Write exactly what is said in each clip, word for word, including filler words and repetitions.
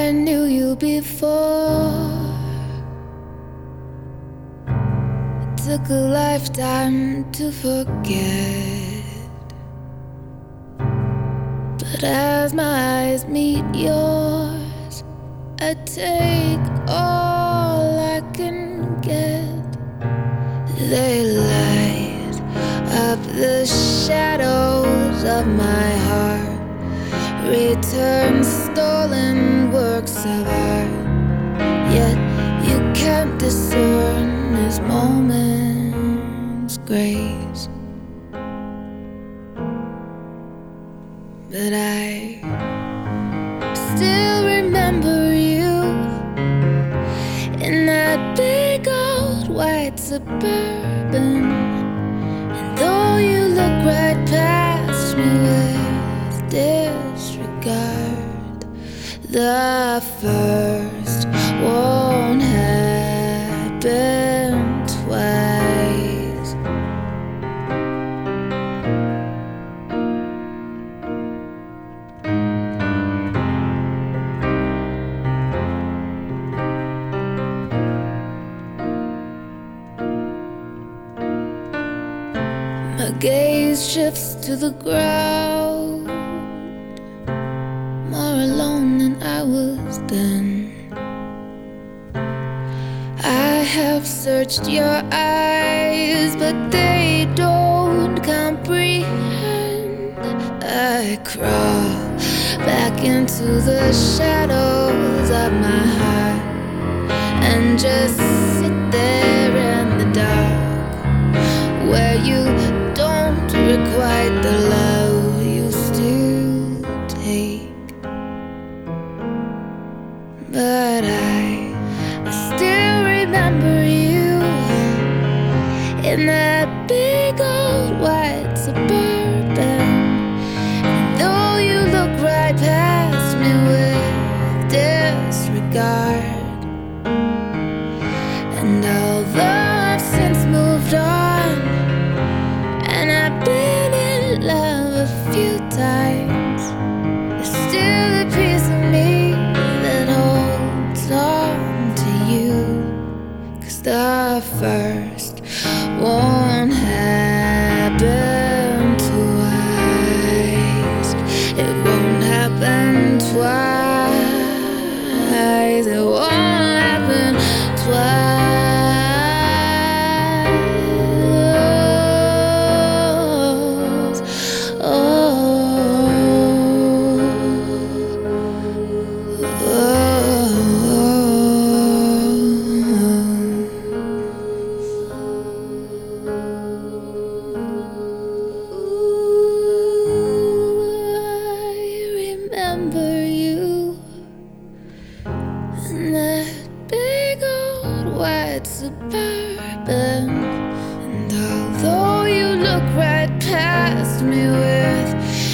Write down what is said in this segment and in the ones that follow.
I knew you before. It took a lifetime to forget, but as my eyes meet yours, I take all I can get. They light up the shadows of my heart, return stolen works of art. Yet you can't discern this moment's grace. But I still remember you in that big old white Suburban. And though you look right past me with disregard, the first won't happen twice. My gaze shifts to the ground, more alone than I was then. I have searched your eyes, but they don't comprehend. I crawl back into the shadows of my heart and just sit there in the dark, where you don't requite the love you still take. But I still remember you in that big old white Suburban. And though you look right past me with disregard, and although I've since moved on, and I've been in love a few times, there's still a piece of me that holds on to you. 'Cause the first won't happen twice. It won't happen twice. It won't happen twice. Remember you in that big old white Suburban. And although you look right past me with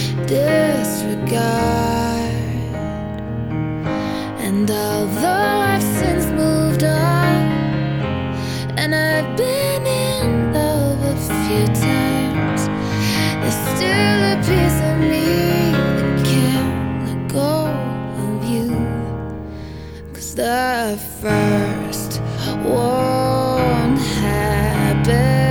disregard, and although I've since moved on, and I've been in love a few times, there's still a piece of me that can't let go of you. 'Cause the first won't happen